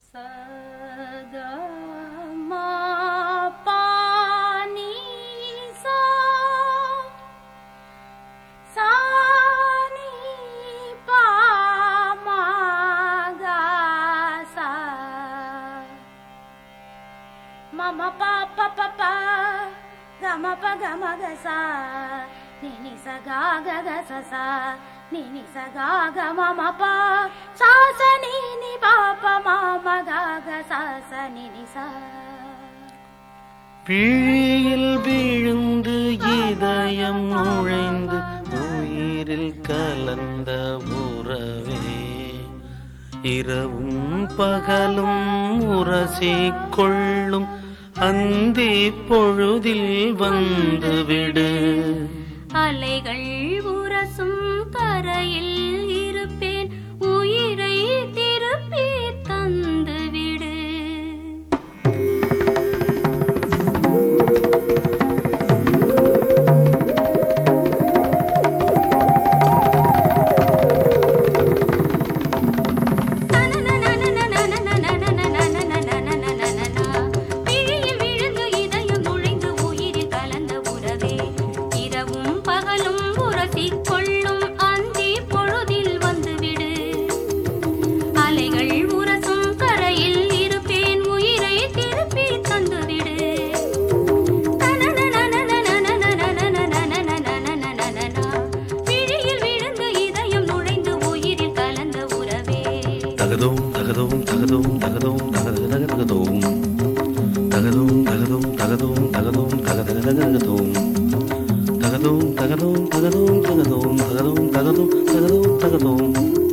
சதா மா பா நீ சா சா நீ பா மா கா சா ம ம பா ப ப ப க ம ப க ம க சா நீ நீ ச கா க க ச சா நீ நீ ச கா க ம ம ப சா ச நீ நீ பா ப ம ம க க சா ச நீ நீ சா. பிழியில் விழுந்து இதயம் நுழைந்து உயிரில் கலந்த உறவே, இரவும் பகலும் உரசிக் கொள்ளும் அந்தி பொழுதில் வந்துவிடு. அலைகள் உரசும் கரையில் இருப்பேன், உயிரை திருப்பி தந்துவிடு. தகதோம் தகதோம் தகதோம் தகதோம் தகதகதகதகதோம் தகதோம் தகதோம் தகதோம் தகதோம் தகதகதகதோம் தகதோம் தகதோம் தகதோம் தகதோம் தகதோம் தகதோம் தகதோம் தகதோம்.